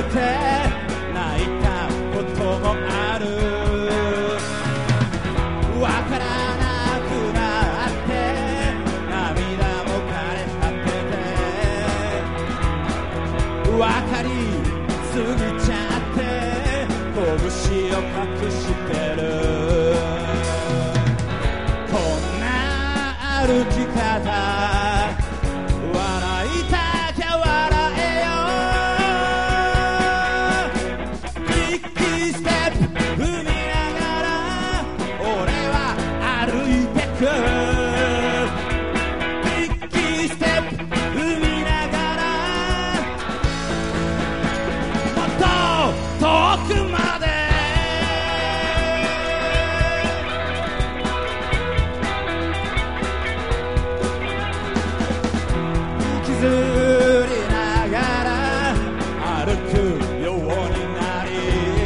て泣いたこともある。わからなくなって涙も枯れ果てて、わかりすぎちゃって拳を隠してる。こんな歩き方笑いたきゃ笑えよ。ビッグステップ踏みながら俺は歩いてく。ビッグステップ踏みながらもっと遠くまで引きずりながら歩くようになり、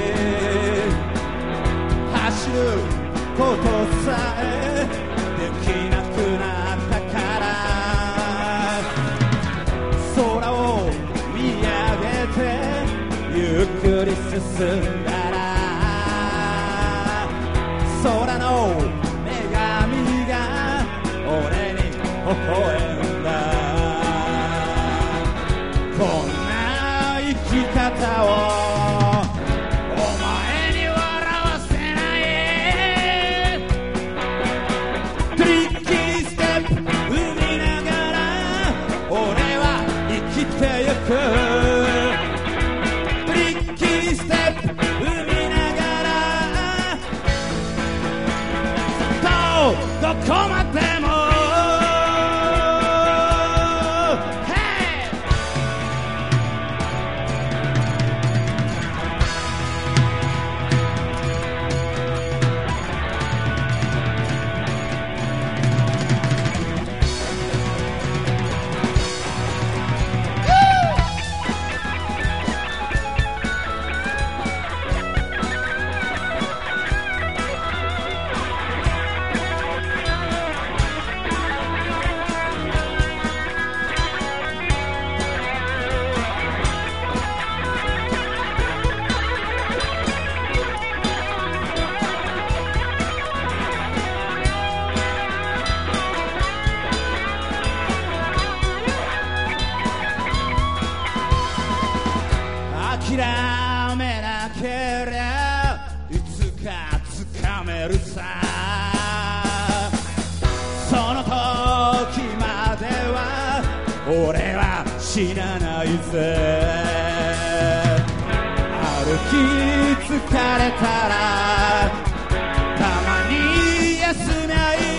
走ることさえできなくなったから、空を見上げてゆっくり進んだら、空の女神が俺に微笑んだ。こんな生き方をお前に笑わせない。トリッキーステップ踏みながら俺は生きてゆく。トリッキーステップ踏みながらどこまでも諦めなけりゃいつか掴めるさ。その時までは俺は死なないぜ。歩き疲れたらたまに休めい。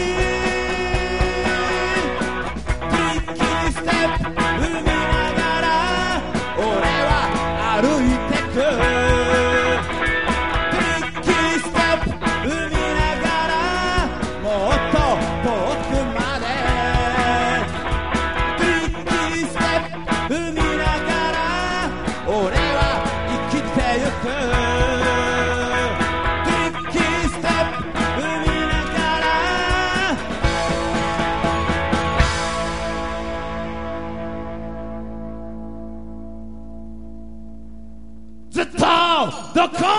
トリッキーステップ踏みながら俺は歩いてく。トリッキーステップ踏みながらもっと遠くまで。トリッキーステップ踏みながら俺は生きてゆく。トリッキーステップ踏みながらずっとどこ